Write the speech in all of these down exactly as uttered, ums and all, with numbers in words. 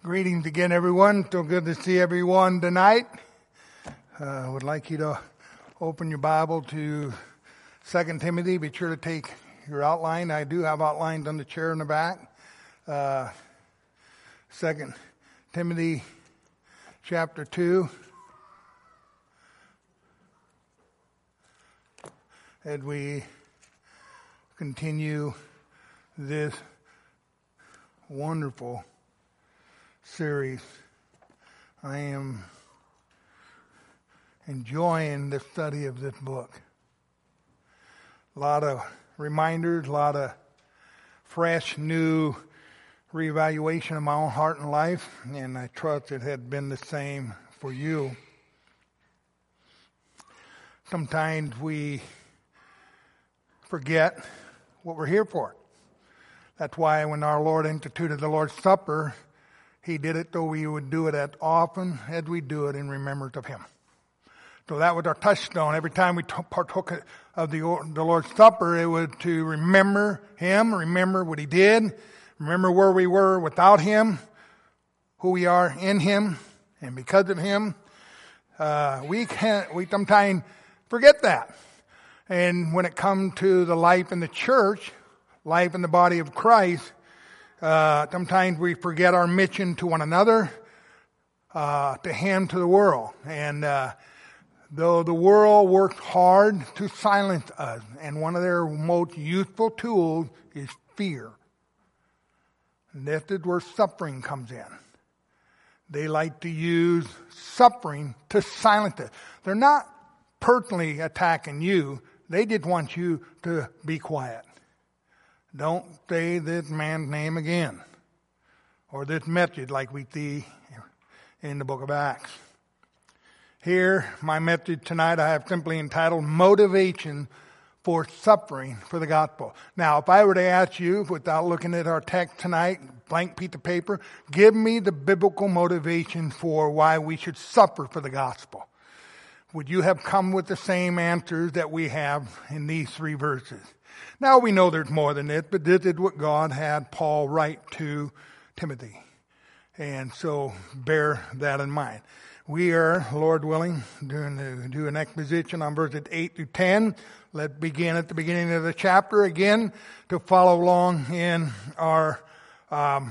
Greetings again, everyone. So good to see everyone tonight. Uh, I would like you to open your Bible to Second Timothy. Be sure to take your outline. I do have outlines on the chair in the back. Uh, Second Timothy chapter two. As we continue this wonderful series, I am enjoying the study of this book. A lot of reminders, a lot of fresh, new reevaluation of my own heart and life, and I trust it had been the same for you. Sometimes we forget what we're here for. That's why when our Lord instituted the Lord's Supper, He did it though we would do it as often as we do it in remembrance of Him. So that was our touchstone. Every time we t- partook of the, the Lord's Supper, it was to remember Him, remember what He did, remember where we were without Him, who we are in Him, and because of Him. Uh, we can't, we sometimes forget that. And when it comes to the life in the church, life in the body of Christ, uh, sometimes we forget our mission to one another, uh, to Him, to the world. And uh, though the world works hard to silence us, and one of their most useful tools is fear. And this is where suffering comes in. They like to use suffering to silence it. They're not personally attacking you. They just want you to be quiet. Don't say this man's name again, or this message like we see in the book of Acts. Here, my message tonight, I have simply entitled Motivation for Suffering for the Gospel. Now, if I were to ask you, without looking at our text tonight, blank piece of paper, give me the biblical motivation for why we should suffer for the gospel, would you have come with the same answers that we have in these three verses? Now we know there's more than this, but this is what God had Paul write to Timothy. And so bear that in mind. We are, Lord willing, doing the, do an exposition on verses eight through ten. Let's begin at the beginning of the chapter again to follow along in our um,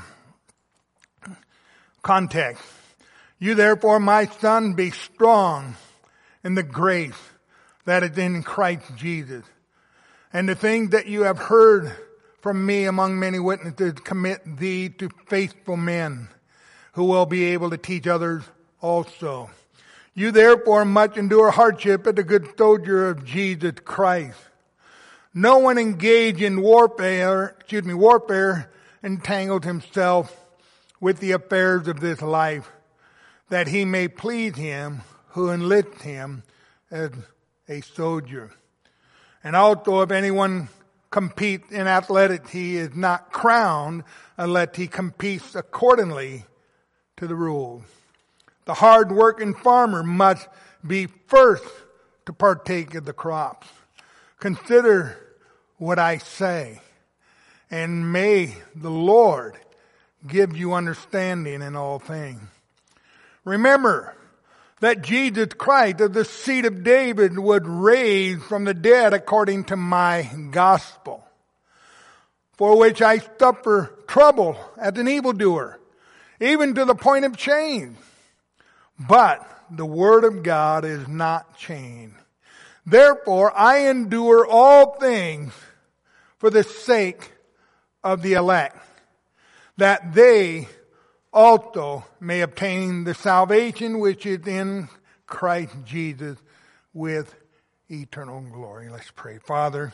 context. You therefore, my son, be strong in the grace that is in Christ Jesus. And the things that you have heard from me among many witnesses, commit thee to faithful men who will be able to teach others also. You therefore must endure hardship as a good soldier of Jesus Christ. No one engaged in warfare, excuse me, warfare entangled himself with the affairs of this life, that he may please him who enlists him as a soldier. And also, if anyone competes in athletics, he is not crowned unless he competes accordingly to the rules. The hard-working farmer must be first to partake of the crops. Consider what I say, and may the Lord give you understanding in all things. Remember that Jesus Christ of the seed of David was raised from the dead according to my gospel, for which I suffer trouble as an evildoer, even to the point of change. But the word of God is not changed. Therefore I endure all things for the sake of the elect, that they also may obtain the salvation which is in Christ Jesus with eternal glory. Let's pray. Father,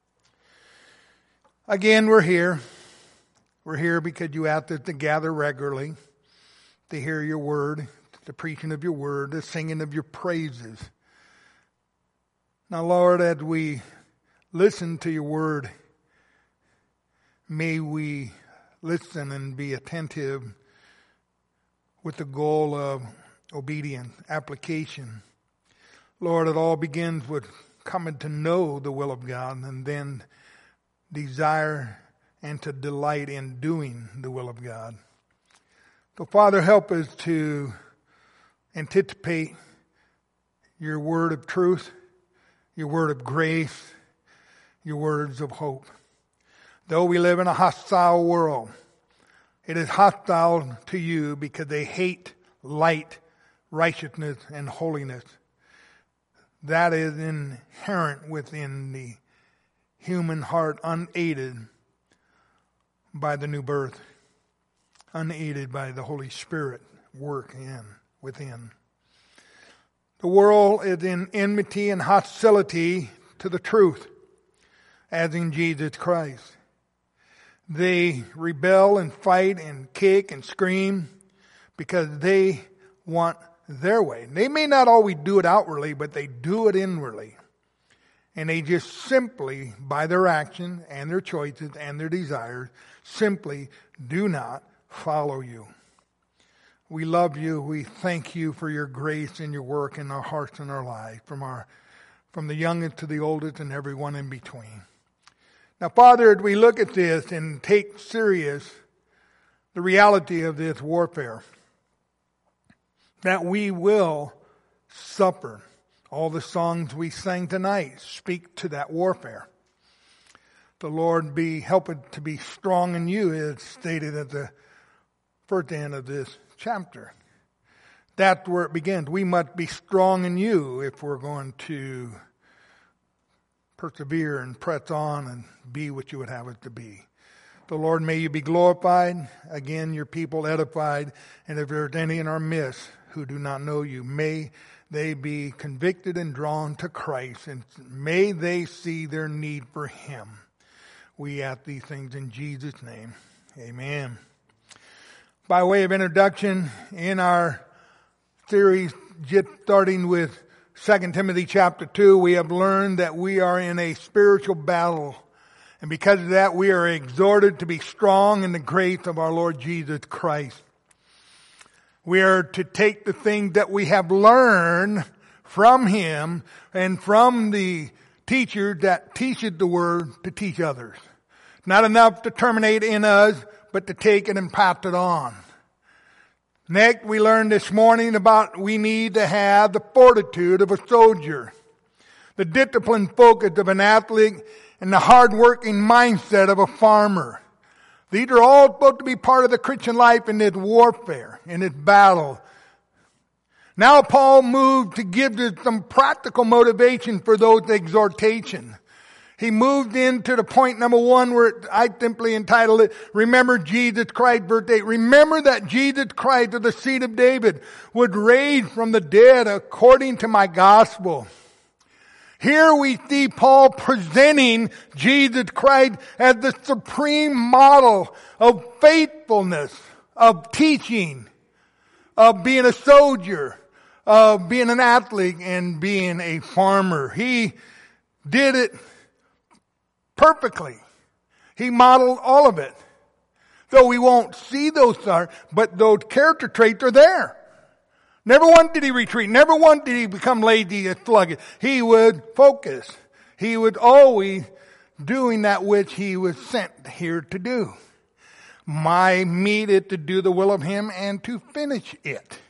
again we're here. We're here because you asked us to gather regularly, to hear your word, the preaching of your word, the singing of your praises. Now, Lord, as we listen to your word, may we listen and be attentive with the goal of obedience, application. Lord, it all begins with coming to know the will of God and then desire and to delight in doing the will of God. So Father, help us to anticipate your word of truth, your word of grace, your words of hope. Though we live in a hostile world, it is hostile to you because they hate light, righteousness, and holiness. That is inherent within the human heart, unaided by the new birth, unaided by the Holy Spirit work in within. The world is in enmity and hostility to the truth, as in Jesus Christ. They rebel and fight and kick and scream because they want their way. They may not always do it outwardly, but they do it inwardly. And they just simply, by their action and their choices and their desires, simply do not follow you. We love you. We thank you for your grace and your work in our hearts and our lives, from our, from the youngest to the oldest and everyone in between. Now, Father, as we look at this and take serious the reality of this warfare, that we will suffer. All the songs we sang tonight speak to that warfare. The Lord be help it to be strong in you, is stated at the first end of this chapter. That's where it begins. We must be strong in you if we're going to persevere and press on and be what you would have us to be. The Lord, may you be glorified. Again, your people edified. And if there's any in our midst who do not know you, may they be convicted and drawn to Christ, and may they see their need for him. We ask these things in Jesus' name. Amen. By way of introduction, in our series, just starting with Second Timothy chapter two, we have learned that we are in a spiritual battle. And because of that, we are exhorted to be strong in the grace of our Lord Jesus Christ. We are to take the things that we have learned from him and from the teacher that teaches the word to teach others. Not enough to terminate in us, but to take it and pass it on. Next, we learned this morning about we need to have the fortitude of a soldier, the disciplined focus of an athlete, and the hard-working mindset of a farmer. These are all supposed to be part of the Christian life in this warfare, in this battle. Now Paul moved to give us some practical motivation for those exhortations. He moved into the point number one where I simply entitled it, Remember Jesus Christ, verse eight. Remember that Jesus Christ of the seed of David would raise from the dead according to my gospel. Here we see Paul presenting Jesus Christ as the supreme model of faithfulness, of teaching, of being a soldier, of being an athlete, and being a farmer. He did it perfectly. He modeled all of it. Though we won't see those, but those character traits are there. Never once did he retreat. Never once did he become lazy and sluggish. He would focus. He would always doing that which he was sent here to do. My meat is to do the will of him and to finish it.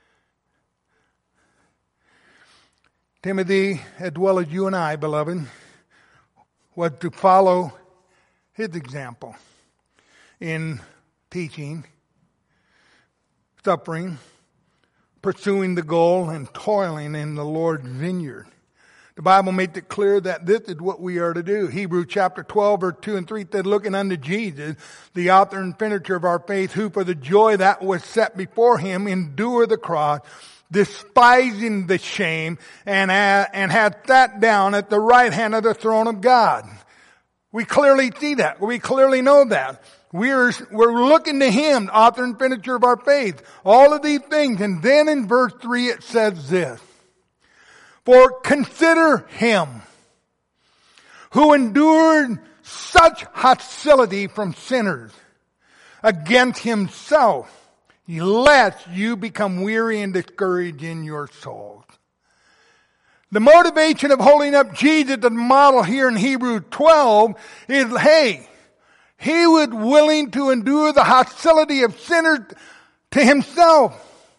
Timothy, as well as you and I, beloved, was to follow his example in teaching, suffering, pursuing the goal, and toiling in the Lord's vineyard. The Bible makes it clear that this is what we are to do. Hebrews chapter twelve, verse two and three said, looking unto Jesus, the author and finisher of our faith, who for the joy that was set before him endured the cross, despising the shame, and, uh, and had sat down at the right hand of the throne of God. We clearly see that. We clearly know that. We're, we're looking to him, author and finisher of our faith. All of these things. And then in verse three it says this. For consider him who endured such hostility from sinners against himself, lest you become weary and discouraged in your souls. The motivation of holding up Jesus, the model here in Hebrews twelve, is, hey, he was willing to endure the hostility of sinners to himself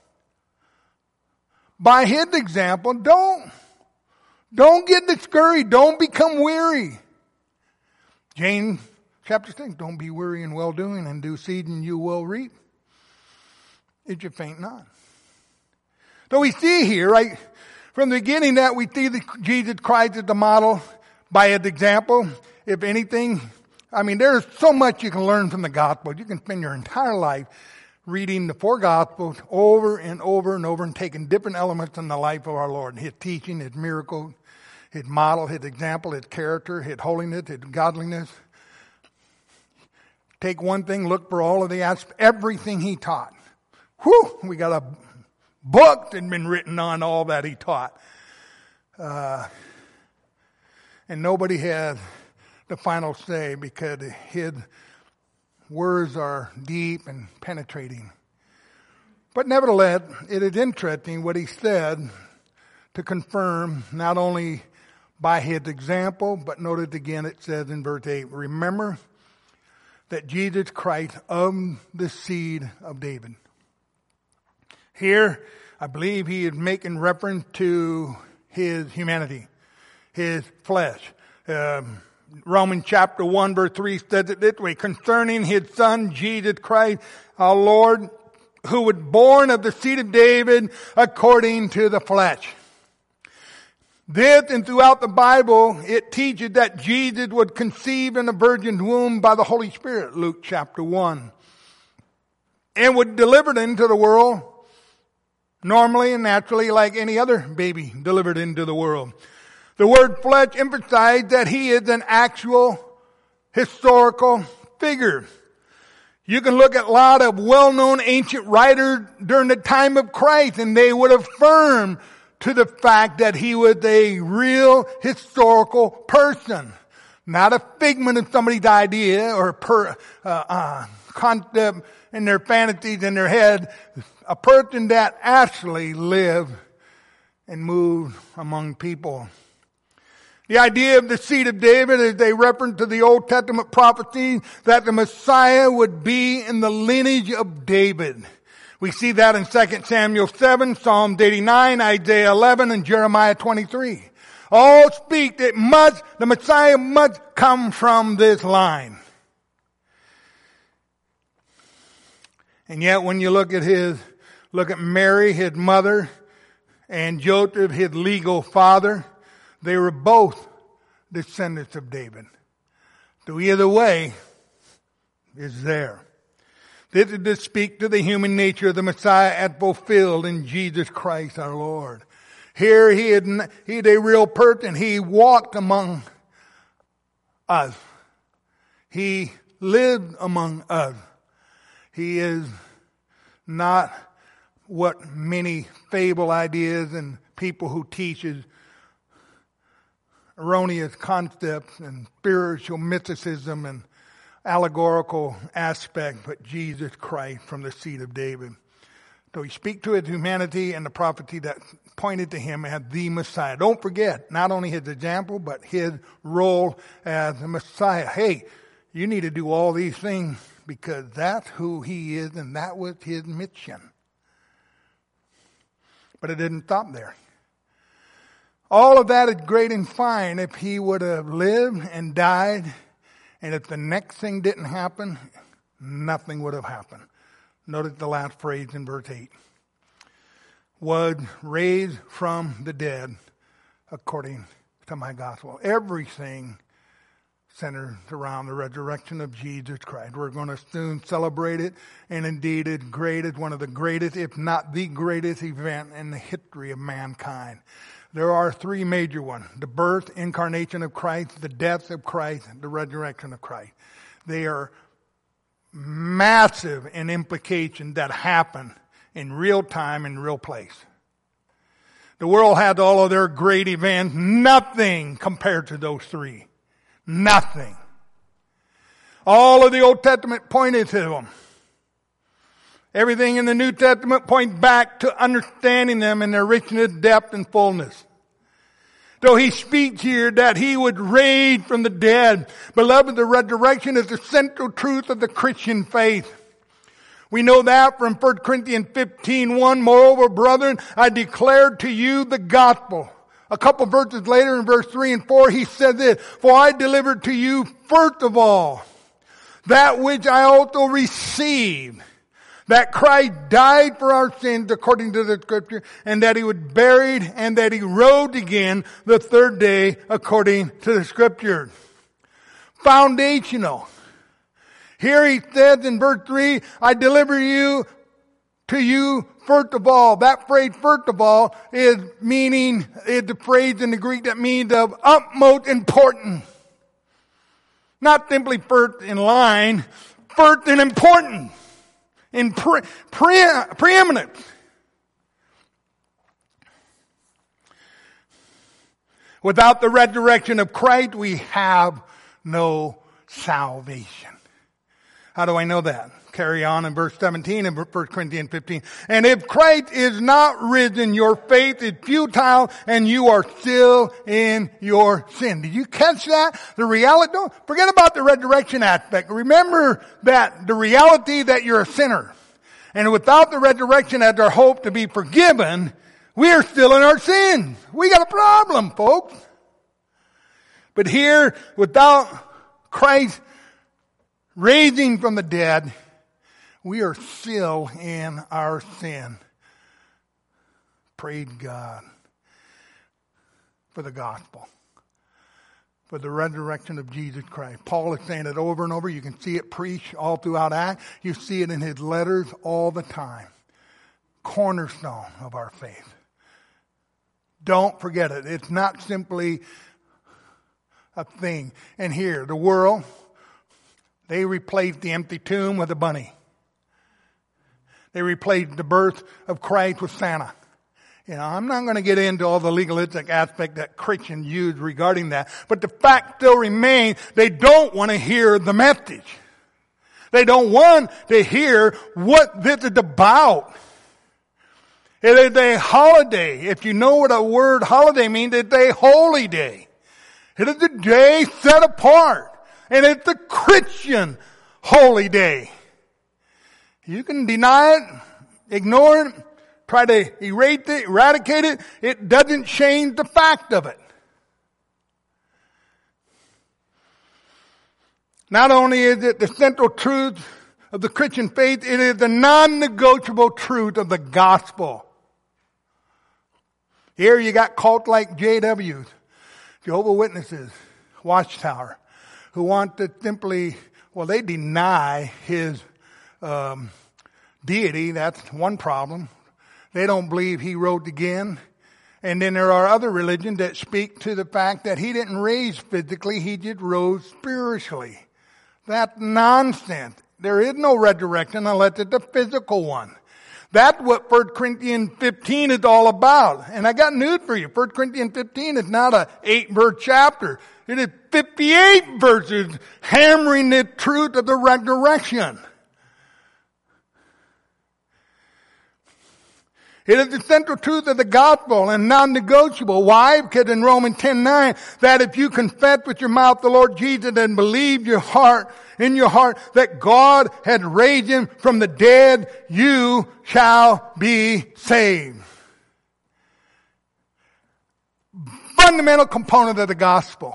by his example. Don't, don't get discouraged. Don't become weary. James chapter six, don't be weary in well-doing, and due season you will reap, if you faint not. So we see here, right, from the beginning that we see that Jesus Christ is the model by his example. If anything, I mean, there's so much you can learn from the gospel. You can spend your entire life reading the four gospels over and over and over and taking different elements in the life of our Lord. His teaching, his miracle, his model, his example, his character, his holiness, his godliness. Take one thing, look for all of the aspects, everything he taught. Whew, we got a book that's been written on all that he taught. Uh, and nobody had the final say because his words are deep and penetrating. But nevertheless, it is interesting what he said to confirm not only by his example, but notice again it says in verse eight, remember that Jesus Christ of the seed of David. Here, I believe he is making reference to his humanity, his flesh. Um, Romans chapter one verse three says it this way, concerning his son Jesus Christ, our Lord, who was born of the seed of David according to the flesh. This and throughout the Bible, it teaches that Jesus was conceived in a virgin's womb by the Holy Spirit, Luke chapter one, and was delivered into the world normally and naturally like any other baby delivered into the world. The word flesh emphasized that he is an actual historical figure. You can look at a lot of well-known ancient writers during the time of Christ, and they would affirm to the fact that he was a real historical person. Not a figment of somebody's idea or per, uh, uh, concept in their fantasies in their head. A person that actually lived and moved among people. The idea of the seed of David is a reference to the Old Testament prophecy that the Messiah would be in the lineage of David. We see that in Second Samuel seven, Psalm eighty-nine, Isaiah eleven, and Jeremiah twenty-three. All speak that must, the Messiah must come from this line. And yet when you look at his, look at Mary, his mother, and Joseph, his legal father, they were both descendants of David. So either way is there. This is to speak to the human nature of the Messiah as fulfilled in Jesus Christ our Lord. Here he is, he is a real person. He walked among us. He lived among us. He is not what many fable ideas and people who teaches erroneous concepts and spiritual mysticism and allegorical aspect, but Jesus Christ from the seed of David. So he speaks to his humanity and the prophecy that pointed to him as the Messiah. Don't forget, not only his example, but his role as the Messiah. Hey, you need to do all these things because that's who he is and that was his mission. But it didn't stop there. All of that is great and fine if he would have lived and died, and if the next thing didn't happen, nothing would have happened. Notice the last phrase in verse eight. Was raised from the dead according to my gospel. Everything centers around the resurrection of Jesus Christ. We're going to soon celebrate it, and indeed it's great. It's one of the greatest, if not the greatest event in the history of mankind. There are three major ones. The birth, incarnation of Christ, the death of Christ, the resurrection of Christ. They are massive in implication that happen in real time, in real place. The world had all of their great events. Nothing compared to those three. Nothing. All of the Old Testament pointed to them. Everything in the New Testament points back to understanding them in their richness, depth, and fullness. So he speaks here that he would raise from the dead. Beloved, the resurrection is the central truth of the Christian faith. We know that from First Corinthians fifteen one. Moreover, brethren, I declared to you the gospel. A couple verses later in verse three and four, he said this, for I delivered to you first of all that which I also received, that Christ died for our sins according to the scripture, and that he was buried, and that he rose again the third day according to the scripture. Foundational. Here he says in verse three, I deliver you to you first of all. That phrase first of all is meaning, is the phrase in the Greek that means of utmost importance. Not simply first in line, first in importance, in pre, pre, preeminence. Without the resurrection of Christ, we have no salvation. How do I know that? Carry on in verse seventeen in First Corinthians fifteen. And if Christ is not risen, your faith is futile and you are still in your sin. Did you catch that? The reality, don't forget about the resurrection aspect. Remember that the reality that you're a sinner. And without the resurrection as our hope to be forgiven, we are still in our sins. We got a problem, folks. But here, without Christ raising from the dead, we are still in our sin. Praise God for the gospel, for the resurrection of Jesus Christ. Paul is saying it over and over. You can see it preached all throughout Acts. You see it in his letters all the time. Cornerstone of our faith. Don't forget it. It's not simply a thing. And here, the world, they replaced the empty tomb with a bunny. They replaced the birth of Christ with Santa. You know, I'm not going to get into all the legalistic aspect that Christians use regarding that. But the fact still remains, they don't want to hear the message. They don't want to hear what this is about. It is a holiday. If you know what a word holiday means, it's a holy day. It is a day set apart. And it's a Christian holy day. You can deny it, ignore it, try to erase it, eradicate it. It doesn't change the fact of it. Not only is it the central truth of the Christian faith, it is the non-negotiable truth of the gospel. Here you got cults like J Ws, Jehovah's Witnesses, Watchtower, who want to simply, well, they deny his um, deity. That's one problem. They don't believe he rose again. And then there are other religions that speak to the fact that he didn't raise physically, he just rose spiritually. That's nonsense. There is no resurrection unless it's a physical one. That's what First Corinthians fifteen is all about. And I got news for you. First Corinthians fifteen is not an eight-verse chapter. It is fifty-eight verses hammering the truth of the resurrection. It is the central truth of the gospel and non-negotiable. Why? Because in Romans ten nine, that if you confess with your mouth the Lord Jesus and believe your heart, in your heart, that God had raised him from the dead, you shall be saved. Fundamental component of the gospel.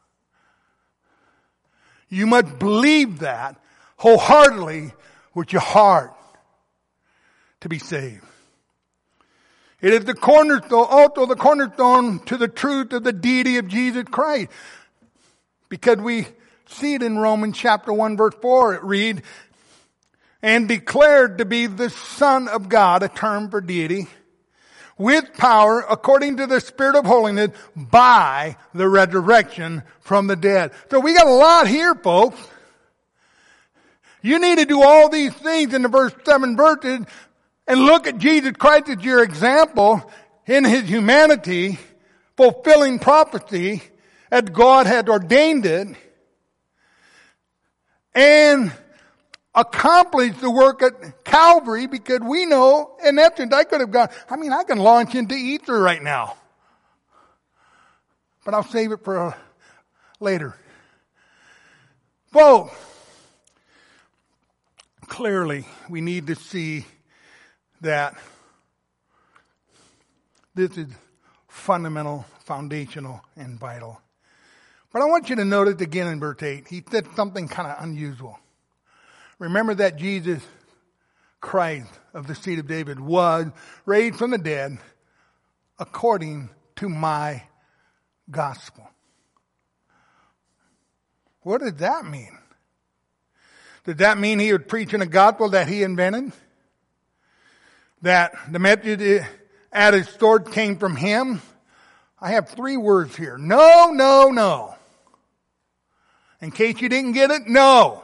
You must believe that wholeheartedly with your heart to be saved. It is the cornerstone, also the cornerstone to the truth of the deity of Jesus Christ. Because we see it in Romans chapter one verse four. It reads, and declared to be the Son of God, a term for deity, with power according to the Spirit of holiness by the resurrection from the dead. So we got a lot here, folks. You need to do all these things in the verse seven verses and look at Jesus Christ as your example in his humanity, fulfilling prophecy as God had ordained it, and accomplish the work at Calvary, because we know, in essence, I could have gone, I mean, I can launch into Easter right now. But I'll save it for uh, later. Folks, clearly we need to see that this is fundamental, foundational, and vital. But I want you to notice again in verse eight, he said something kind of unusual. Remember that Jesus Christ of the seed of David was raised from the dead according to my gospel. What did that mean? Did that mean he was preaching a gospel that he invented? That the message at his sword came from him? I have three words here. No, no, no. In case you didn't get it, no.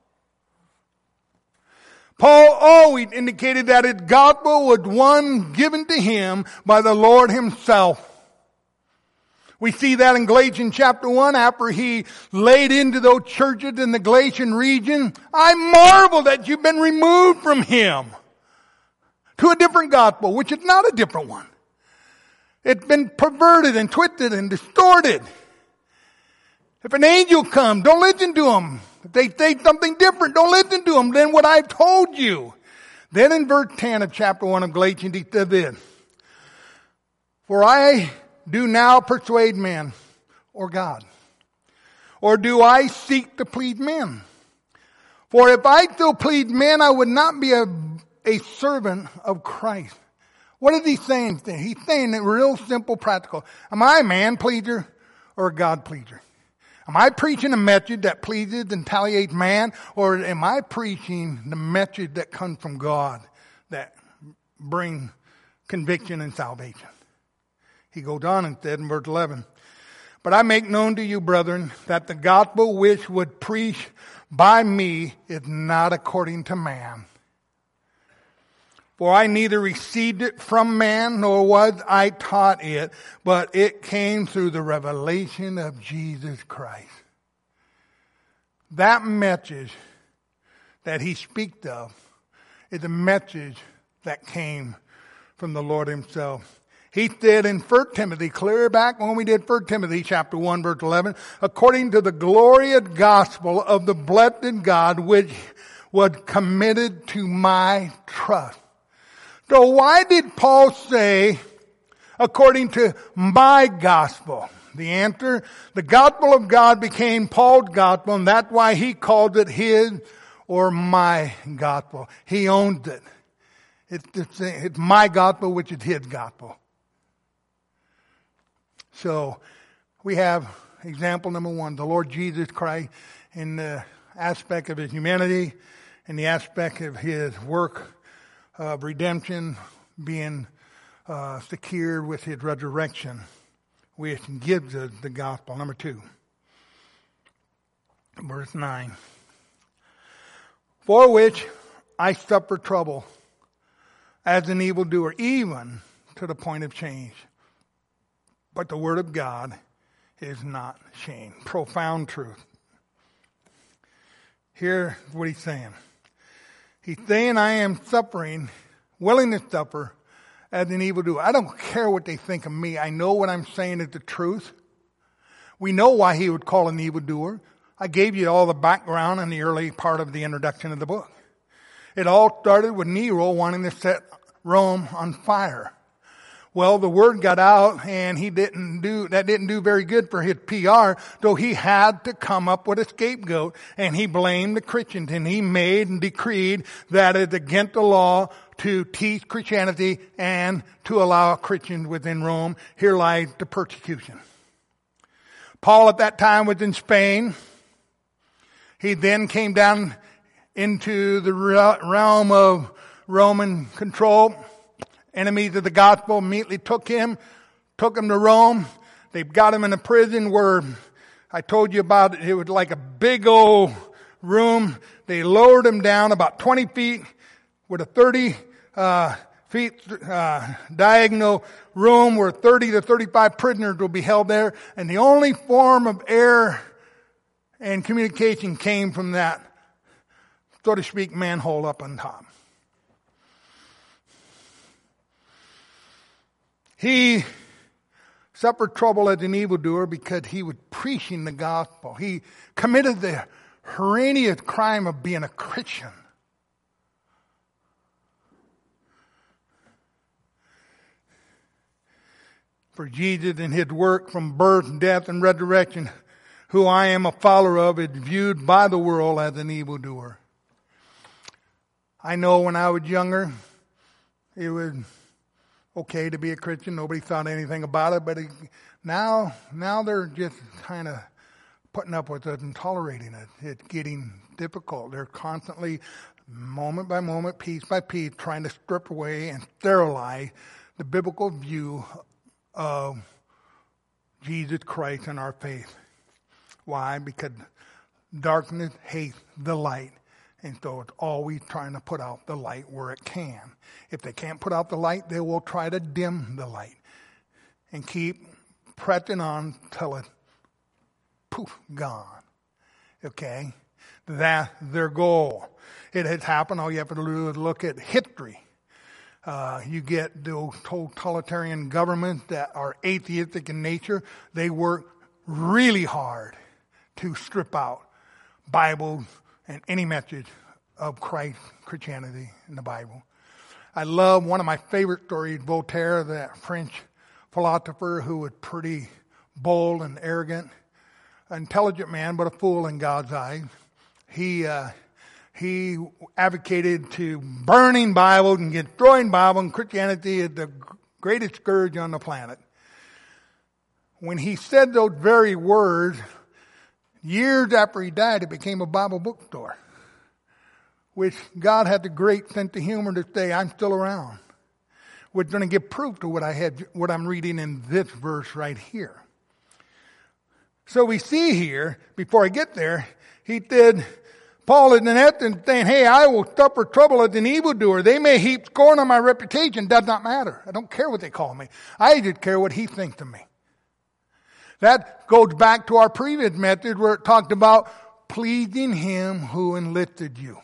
Paul always indicated that his gospel was one given to him by the Lord himself. We see that in Galatians chapter one after he laid into those churches in the Galatian region. I marvel that you've been removed from him to a different gospel, which is not a different one. It's been perverted and twisted and distorted. If an angel comes, don't listen to him. If they say something different, don't listen to them than what I've told you. Then in verse ten of chapter one of Galatians, he said this, for I do now persuade men or God, or do I seek to please men? For if I still please men, I would not be a, a servant of Christ. What is he saying? He's saying it real simple, practical. Am I a man pleaser or a God pleaser? Am I preaching a message that pleases and tolerates man, or am I preaching the message that comes from God that brings conviction and salvation? He goes on and said in verse eleven, but I make known to you, brethren, that the gospel which would preach by me is not according to man. For I neither received it from man, nor was I taught it, but it came through the revelation of Jesus Christ. That message that he speaks of is a message that came from the Lord himself. He said in First Timothy, clear back when we did First Timothy chapter one verse eleven, according to the glorious gospel of the blessed God which was committed to my trust. So why did Paul say, according to my gospel? The answer, the gospel of God became Paul's gospel, and that's why he called it his or my gospel. He owns it. It's, it's, it's my gospel, which is his gospel. So we have example number one, the Lord Jesus Christ in the aspect of his humanity, in the aspect of his work of redemption being uh, secured with his resurrection, which gives us the gospel. Number two, verse nine. For which I suffer trouble as an evildoer, even to the point of change. But the word of God is not changed. Profound truth. Here's what he's saying. He's saying I am suffering, willing to suffer as an evildoer. I don't care what they think of me. I know what I'm saying is the truth. We know why he would call an evildoer. I gave you all the background in the early part of the introduction of the book. It all started with Nero wanting to set Rome on fire. Well, the word got out, and he didn't do, that didn't do very good for his P R, so he had to come up with a scapegoat, and he blamed the Christians, and he made and decreed that it's against the law to teach Christianity and to allow Christians within Rome. Here lies the persecution. Paul at that time was in Spain. He then came down into the realm of Roman control. Enemies of the gospel immediately took him, took him to Rome. They got him in a prison where I told you about it. It was like a big old room. They lowered him down about twenty feet with a thirty uh, feet uh, diagonal room where thirty to thirty-five prisoners will be held there. And the only form of air and communication came from that, so to speak, manhole up on top. He suffered trouble as an evildoer because he was preaching the gospel. He committed the horrendous crime of being a Christian. for Jesus and his work from birth, death, and resurrection, who I am a follower of, is viewed by the world as an evildoer. I know when I was younger, it was okay to be a Christian. Nobody thought anything about it. But it, now, now they're just kind of putting up with it and tolerating it. It's getting difficult. They're constantly, moment by moment, piece by piece, trying to strip away and sterilize the biblical view of Jesus Christ and our faith. Why? Because darkness hates the light. And so it's always trying to put out the light where it can. If they can't put out the light, they will try to dim the light and keep pressing on till it's poof, gone. Okay? That's their goal. It has happened. All you have to do is look at history. Uh, you get those totalitarian governments that are atheistic in nature. They work really hard to strip out Bible and any message of Christ, Christianity in the Bible. I love one of my favorite stories, Voltaire, that French philosopher who was pretty bold and arrogant, an intelligent man, but a fool in God's eyes. He uh, he advocated to burning Bibles and destroying Bible, and Christianity is the greatest scourge on the planet. When he said those very words, years after he died, it became a Bible bookstore, which God had the great sense of humor to say, I'm still around. We're going to give proof to what I had, what I'm reading in this verse right here. So we see here, before I get there, he said, Paul is in essence saying, hey, I will suffer trouble as an evildoer. They may heap scorn on my reputation. Does not matter. I don't care what they call me. I just care what he thinks of me. That goes back to our previous message where it talked about pleasing him who enlisted you.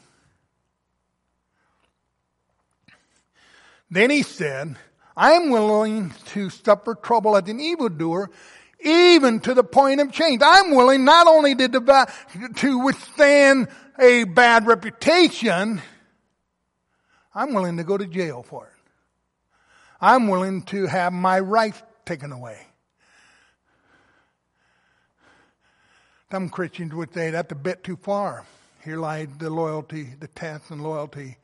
Then he said, I am willing to suffer trouble as an evildoer, even to the point of change. I'm willing not only to, dev- to withstand a bad reputation, I'm willing to go to jail for it. I'm willing to have my rights taken away. Some Christians would say that's a bit too far. Here lies the loyalty, the test and loyalty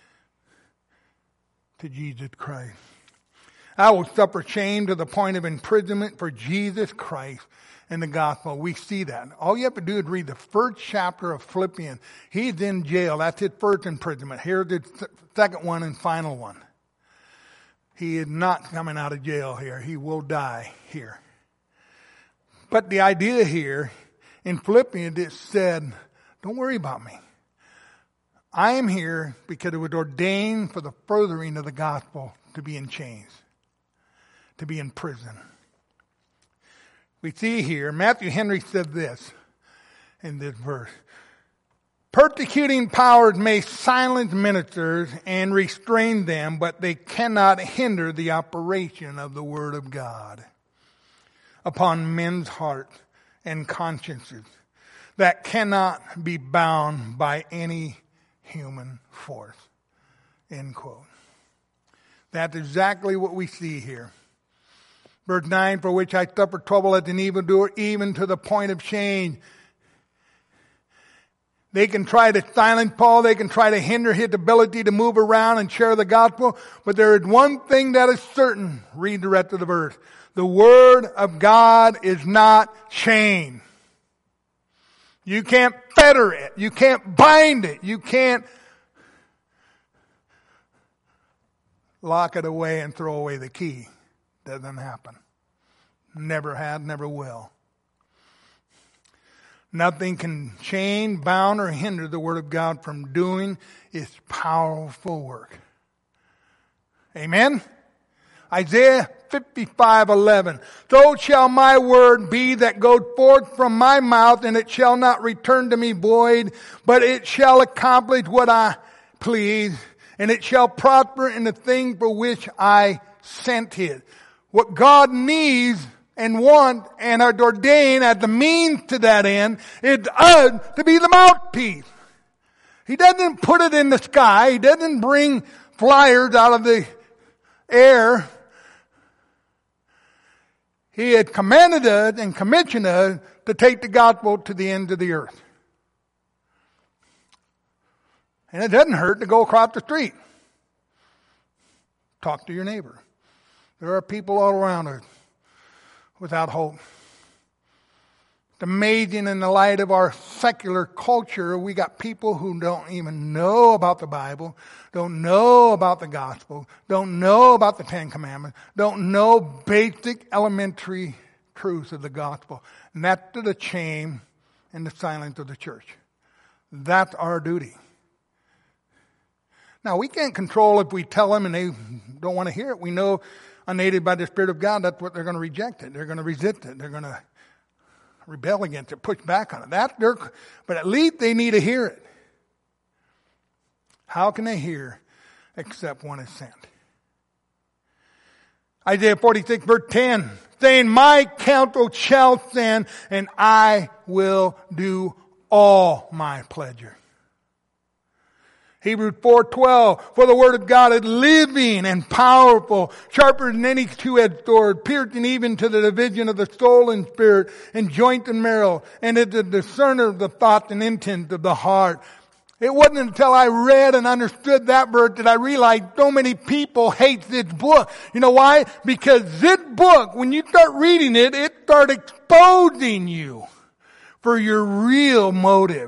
to Jesus Christ. I will suffer shame to the point of imprisonment for Jesus Christ and the gospel. We see that. All you have to do is read the first chapter of Philippians. He's in jail. That's his first imprisonment. Here's the second one and final one. He is not coming out of jail here. He will die here. But the idea here in Philippians, it said, don't worry about me. I am here because it was ordained for the furthering of the gospel to be in chains, to be in prison. We see here, Matthew Henry said this in this verse. Persecuting powers may silence ministers and restrain them, but they cannot hinder the operation of the Word of God upon men's hearts and consciences that cannot be bound by any human force. End quote. That's exactly what we see here. Verse nine, for which I suffer trouble as an evildoer, even to the point of shame. They can try to silence Paul. They can try to hinder his ability to move around and share the gospel. But there is one thing that is certain. Read the rest of the verse. The Word of God is not chained. You can't fetter it. You can't bind it. You can't lock it away and throw away the key. Doesn't happen. Never had, never will. Nothing can chain, bound, or hinder the Word of God from doing its powerful work. Amen? Isaiah fifty-five eleven. So shall my word be that goes forth from my mouth, and it shall not return to me void, but it shall accomplish what I please, and it shall prosper in the thing for which I sent it. What God needs and wants and are ordained as the means to that end is us to be the mouthpiece. He doesn't put it in the sky. He doesn't bring flyers out of the air. He had commanded us and commissioned us to take the gospel to the ends of the earth. And it doesn't hurt to go across the street. Talk to your neighbor. There are people all around us without hope. It's amazing in the light of our secular culture, we got people who don't even know about the Bible, don't know about the gospel, don't know about the Ten Commandments, don't know basic elementary truths of the gospel. And that's to the shame and the silence of the church. That's our duty. Now, we can't control if we tell them and they don't want to hear it. We know, unaided by the Spirit of God, that's what they're going to reject it. They're going to resist it. They're going to rebel against it, push back on it. That they're, but at least they need to hear it. How can they hear except one is sent? Isaiah forty-six verse ten, saying, my counsel shall stand, and I will do all my pleasure. Hebrews four twelve, for the word of God is living and powerful, sharper than any two-edged sword, piercing even to the division of the soul and spirit, and joint and marrow, and is a discerner of the thoughts and intents of the heart. It wasn't until I read and understood that verse that I realized so many people hate this book. You know why? Because this book, when you start reading it, it starts exposing you for your real motive.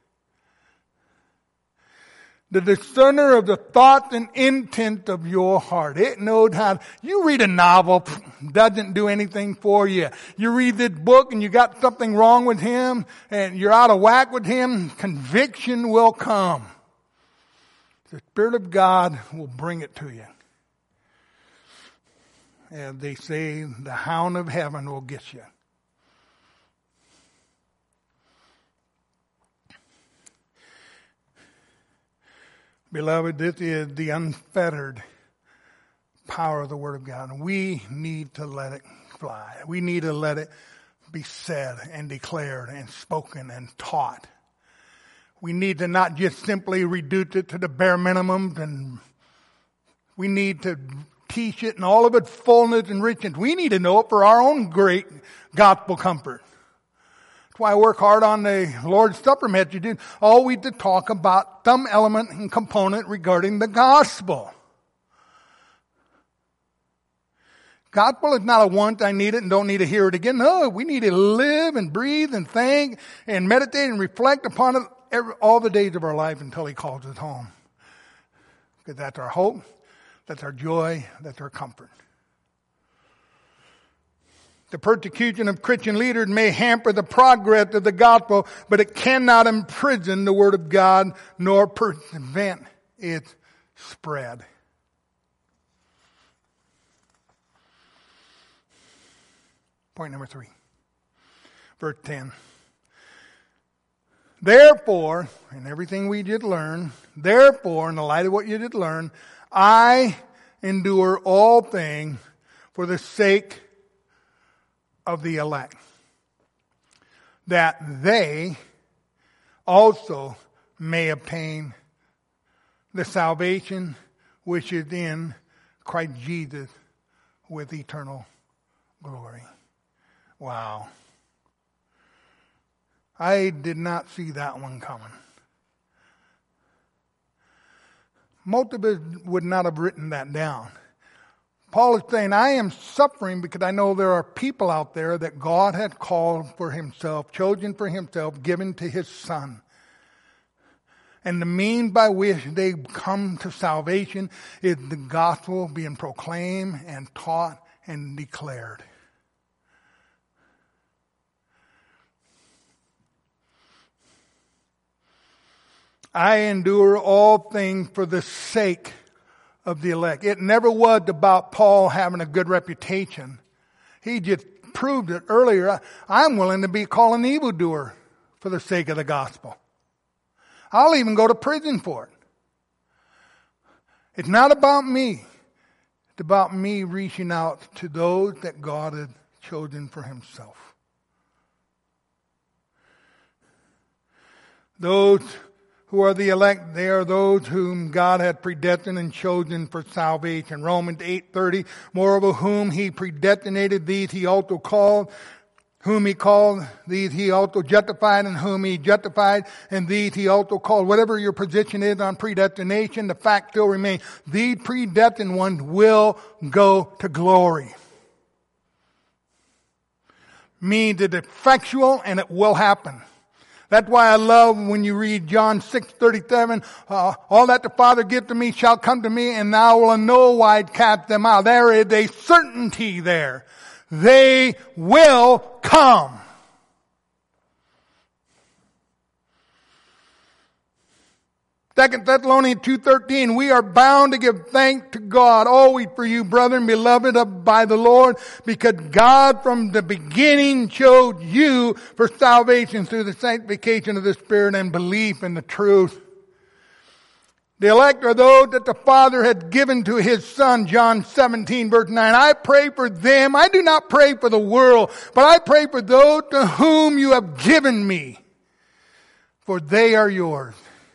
The discerner of the thoughts and intent of your heart. It knows how. You read a novel, doesn't do anything for you. You read this book and you got something wrong with him and you're out of whack with him, conviction will come. The Spirit of God will bring it to you. As they say, the hound of heaven will get you. Beloved, this is the unfettered power of the Word of God. And we need to let it fly. We need to let it be said and declared and spoken and taught. We need to not just simply reduce it to the bare minimum, and we need to teach it in all of its fullness and richness. We need to know it for our own great gospel comfort. That's why I work hard on the Lord's Supper message. Always to talk about some element and component regarding the gospel. Gospel is not a want, I need it and don't need to hear it again. No, we need to live and breathe and think and meditate and reflect upon it every, all the days of our life until He calls us home. Because that's our hope, that's our joy, that's our comfort. The persecution of Christian leaders may hamper the progress of the gospel, but it cannot imprison the Word of God nor prevent its spread. Point number three, verse ten. Therefore, in everything we did learn, therefore, in the light of what you did learn, I endure all things for the sake of the elect, that they also may obtain the salvation which is in Christ Jesus with eternal glory. Wow. I did not see that one coming. Most of us would not have written that down. Paul is saying, I am suffering because I know there are people out there that God had called for Himself, chosen for Himself, given to His Son. And the means by which they come to salvation is the gospel being proclaimed and taught and declared. I endure all things for the sake of the elect. It never was about Paul having a good reputation. He just proved it earlier. I'm willing to be called an evildoer for the sake of the gospel. I'll even go to prison for it. It's not about me. It's about me reaching out to those that God had chosen for Himself. Those who are the elect, they are those whom God hath predestined and chosen for salvation. Romans eight thirty, moreover whom he predestinated, these he also called. Whom he called, these he also justified, and whom he justified, and these he also called. Whatever your position is on predestination, the fact still remains. The predestined ones will go to glory. Means it's effectual and it will happen. That's why I love when you read John six thirty-seven, uh, all that the Father gives to me shall come to me, and I will in no wise cast them out. There is a certainty there. They will come. Second Thessalonians two thirteen, we are bound to give thanks to God always for you, brethren, beloved of, by the Lord, because God from the beginning chose you for salvation through the sanctification of the Spirit and belief in the truth. The elect are those that the Father had given to His Son, John seventeen verse nine. I pray for them. I do not pray for the world, but I pray for those to whom you have given me, for they are yours.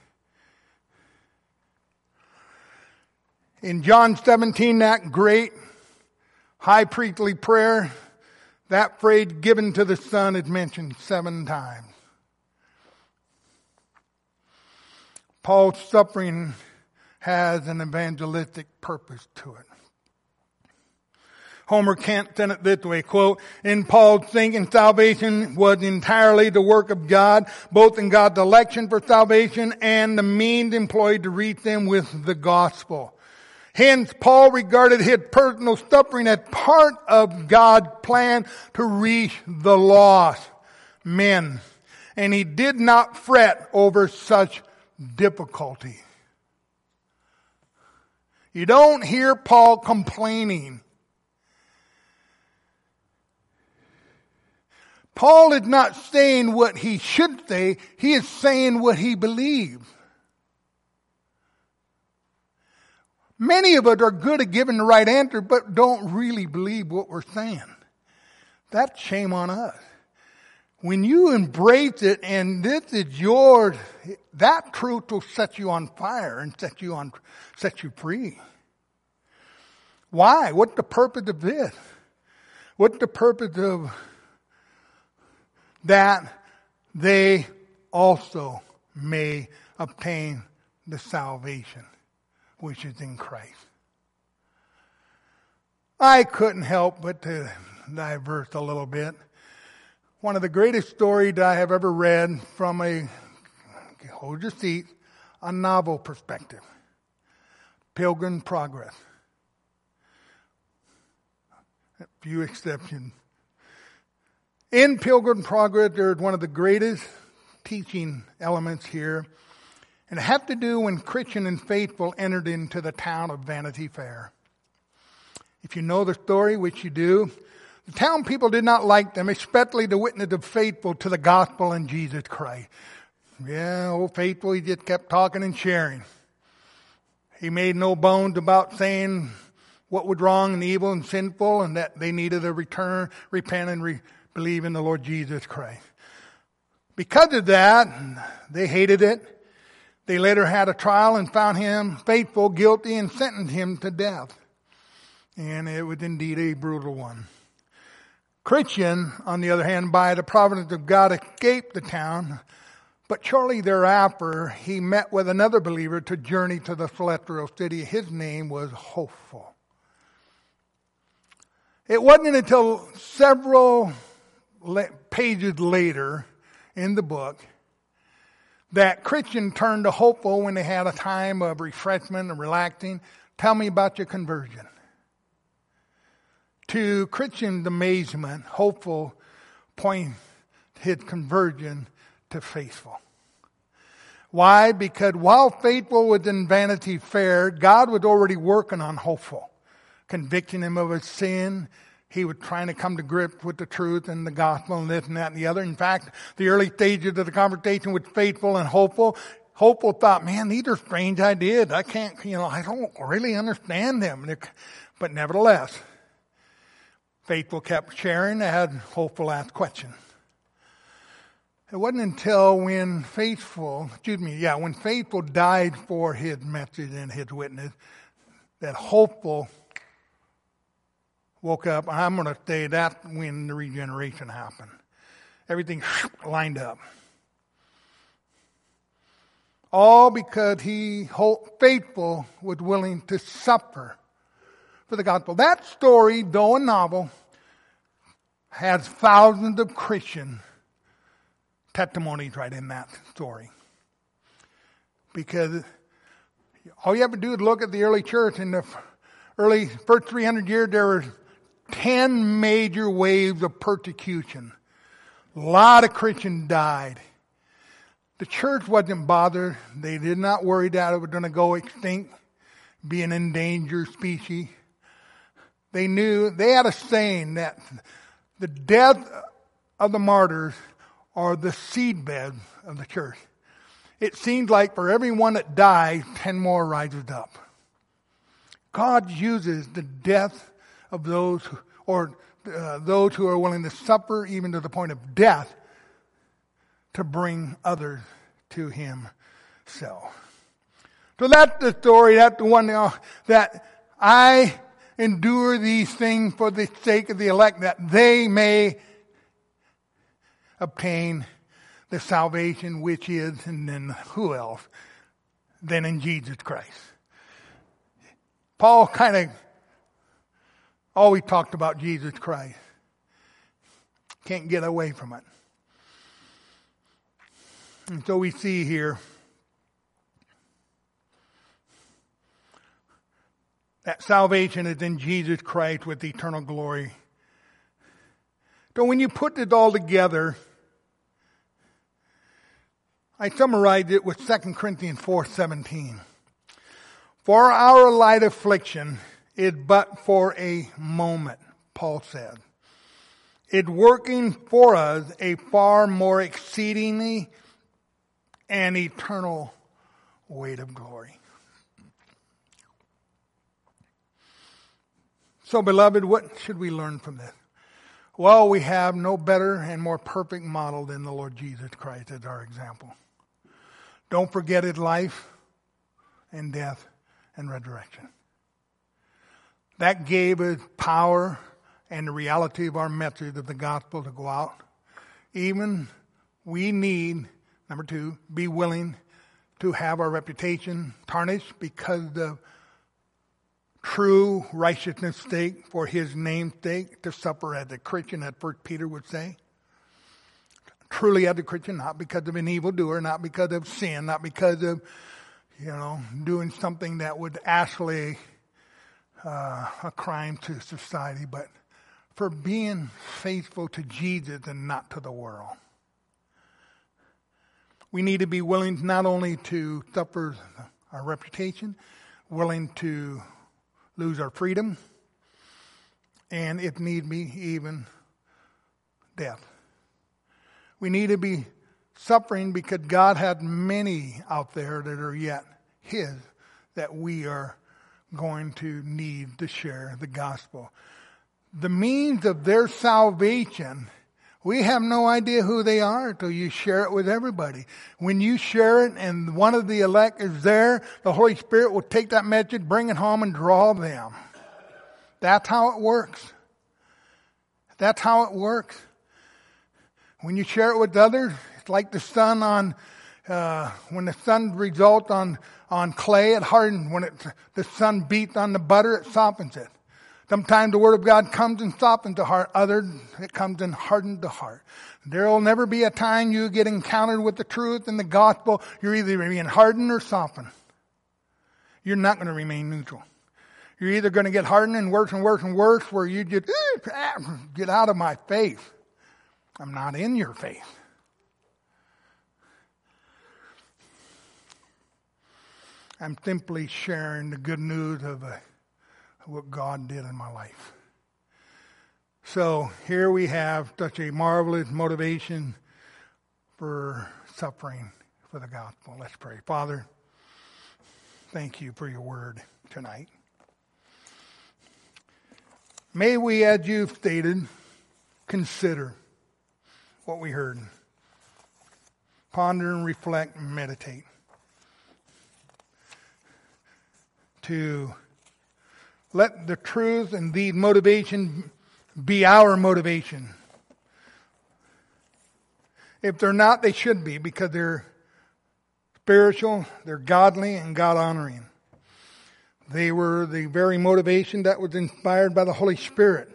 In John seventeen, that great high priestly prayer, that phrase given to the Son is mentioned seven times. Paul's suffering has an evangelistic purpose to it. Homer Kent said it this way, quote, in Paul's thinking, salvation was entirely the work of God, both in God's election for salvation and the means employed to reach them with the gospel. Hence, Paul regarded his personal suffering as part of God's plan to reach the lost men. And he did not fret over such difficulty. You don't hear Paul complaining. Paul is not saying what he should say. He is saying what he believes. Many of us are good at giving the right answer, but don't really believe what we're saying. That's shame on us. When you embrace it and this is yours, that truth will set you on fire and set you on, set you free. Why? What's the purpose of this? What's the purpose of that they also may obtain the salvation which is in Christ? I couldn't help but to diverse a little bit. One of the greatest stories I have ever read from a, hold your seat, a novel perspective. Pilgrim Progress. A few exceptions. In Pilgrim Progress, there's one of the greatest teaching elements here. And it had to do when Christian and Faithful entered into the town of Vanity Fair. If you know the story, which you do, the town people did not like them, especially the witness of Faithful to the gospel in Jesus Christ. Yeah, old Faithful, he just kept talking and sharing. He made no bones about saying what was wrong and evil and sinful and that they needed a return, repent and re- believe in the Lord Jesus Christ. Because of that, they hated it. They later had a trial and found him faithful, guilty, and sentenced him to death. And it was indeed a brutal one. Christian, on the other hand, by the providence of God, escaped the town. But shortly thereafter, he met with another believer to journey to the celestial city. His name was Hopeful. It wasn't until several pages later in the book that Christian turned to Hopeful when they had a time of refreshment and relaxing. Tell me about your conversion. To Christian's amazement, Hopeful pointed his conversion to Faithful. Why? Because while Faithful was in Vanity Fair, God was already working on Hopeful, convicting him of his sin. He was trying to come to grips with the truth and the gospel and this and that and the other. In fact, the early stages of the conversation with Faithful and Hopeful, Hopeful thought, man, these are strange ideas. I can't, you know, I don't really understand them. But nevertheless, Faithful kept sharing as Hopeful asked questions. It wasn't until when Faithful, excuse me, yeah, when Faithful died for his message and his witness, that Hopeful woke up. I'm going to say that's when the regeneration happened. Everything lined up. All because he, Faithful, was willing to suffer for the gospel. That story, though a novel, has thousands of Christian testimonies right in that story. Because all you have to do is look at the early church. In the early first three hundred years, there were ten major waves of persecution. A lot of Christians died. The church wasn't bothered. They did not worry that it was going to go extinct, be an endangered species. They knew, they had a saying that the death of the martyrs are the seedbed of the church. It seems like for every one that dies, ten more rises up. God uses the death of those who, or uh, those who are willing to suffer even to the point of death to bring others to himself. So that's the story. That's the one uh, that I endure these things for the sake of the elect, that they may obtain the salvation which is, and then who else than in Jesus Christ. Paul kind of always talked about Jesus Christ. Can't get away from it. And so we see here that salvation is in Jesus Christ with eternal glory. So when you put it all together, I summarized it with Second Corinthians four seventeen. For our light affliction is but for a moment, Paul said. It working for us a far more exceedingly and eternal weight of glory. So, beloved, what should we learn from this? Well, we have no better and more perfect model than the Lord Jesus Christ as our example. Don't forget his life and death and resurrection. That gave us power and the reality of our message of the gospel to go out. Even we need, number two, be willing to have our reputation tarnished because the true righteousness stake for his name's sake, to suffer as a Christian, as First Peter would say. Truly as a Christian, not because of an evildoer, not because of sin, not because of, you know, doing something that would actually uh, a crime to society, but for being faithful to Jesus and not to the world. We need to be willing not only to suffer our reputation, willing to lose our freedom, and if need be, even death. We need to be suffering because God had many out there that are yet his that we are going to need to share the gospel. The means of their salvation, we have no idea who they are until you share it with everybody. When you share it and one of the elect is there, the Holy Spirit will take that message, bring it home, and draw them. That's how it works. That's how it works. When you share it with others, it's like the sun on, uh, when the sun results on, on clay, it hardens. When it, the sun beats on the butter, it softens it. Sometimes the Word of God comes and softens the heart. Others, it comes and hardens the heart. There will never be a time you get encountered with the truth and the gospel. You're either being hardened or softened. You're not going to remain neutral. You're either going to get hardened and worse and worse and worse, where you just get out of my faith. I'm not in your faith. I'm simply sharing the good news of a what God did in my life. So here we have such a marvelous motivation for suffering for the gospel. Let's pray. Father, thank you for your word tonight. May we, as you've stated, consider what we heard. ponder and reflect and meditate. To let the truth and the motivation be our motivation. If they're not, they should be, because they're spiritual, they're godly, and God-honoring. They were the very motivation that was inspired by the Holy Spirit.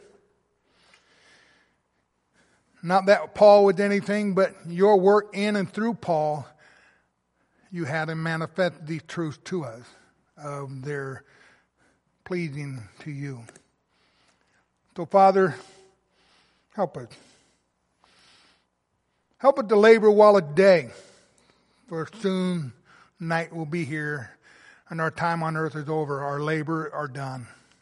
Not that Paul was anything, but your work in and through Paul, you had him manifest these truths to us of their pleasing to you. So, Father, help us. Help us to labor while a day, for soon night will be here and our time on earth is over. Our labor are done.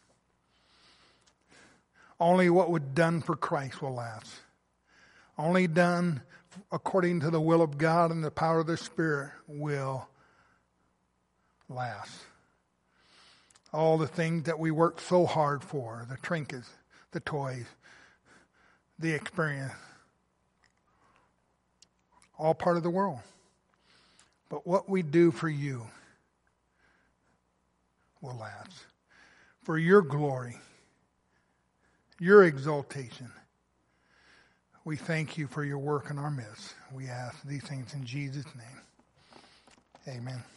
Only what was done for Christ will last. Only done according to the will of God and the power of the Spirit will last. All the things that we work so hard for, the trinkets, the toys, the experience, all part of the world. But what we do for you will last. For your glory, your exaltation. We thank you for your work in our midst. We ask these things in Jesus' name. Amen.